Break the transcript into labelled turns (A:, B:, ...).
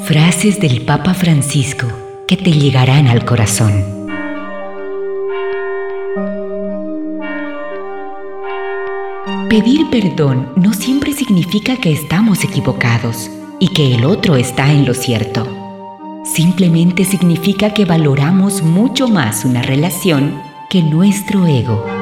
A: Frases del Papa Francisco que te llegarán al corazón. Pedir perdón no siempre significa que estamos equivocados y que el otro está en lo cierto. Simplemente significa que valoramos mucho más una relación que nuestro ego.